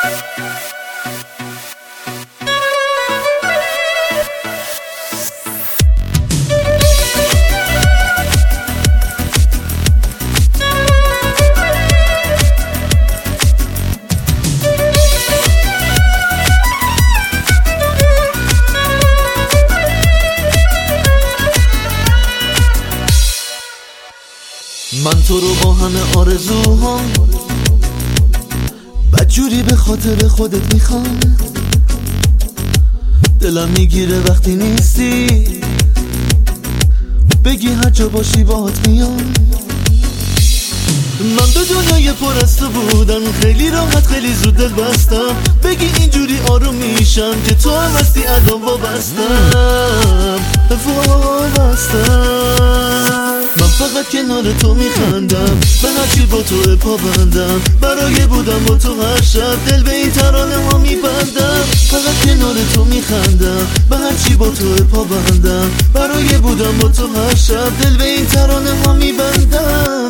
من تو رو با همه آرزوهام بدجوری به خاطر خودت میخوام. دلم میگیره وقتی نیستی، بگی هر جا باشی باهات میام. من به دنیای پر از تو بودم، خیلی راحت خیلی زود دل بستم. بگی اینجوری آروم میشم که تو هم هستی الان وابستم. من فقط کنار تو میخندم، به هرچی با تو پابندم. برای بودم با تو هر شب دل به این ترانه ها میبندم. فقط کنار تو میخندم، به هرچی با تو پابندم. برای بودم با تو هر شب دل به این ترانه ها میبندم.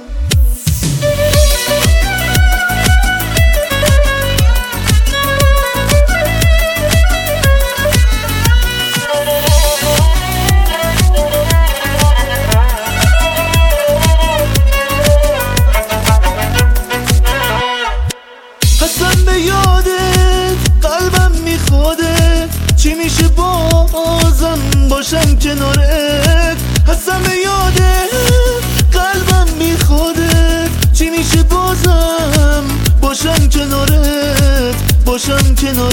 حسن به یادت قلبم میخوادت، چی میشه بازم باشم کنارت. حسن به یادت قلبم میخوادت، چی میشه بازم باشم کنارت. باشم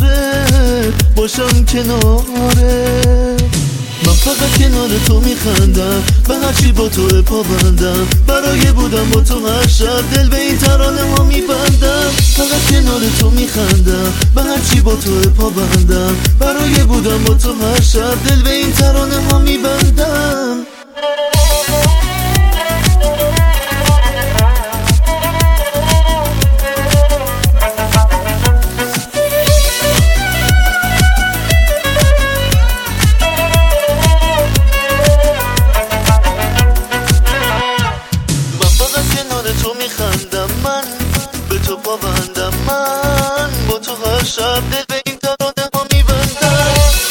کنارت. من فقط کنار تو میخندم، به هرچی با تو پابندم. برای بودم با تو هر شب دل به این ترانه ها میبندم. فقط کنار تو میخندم، به هرچی با تو پابندم. برای بودم با تو هر شب دل به این ترانه ها میبندم. تو میخندم، من به تو پابندم. من با تو هر شب دل به این ترانه ها میبندم.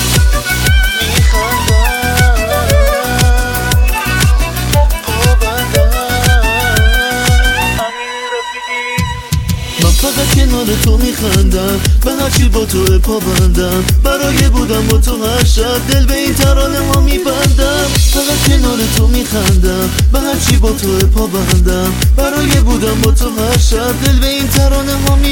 من فقط کنار تو میخندم، به هرچی با تو پابندم. برای بودم با تو هر شب دل به این ترانه ها میبندم. فقط کنار تو میخندم، به هرچی با تو پابندم. برای بودم با تو هر شب دل به این ترانه ها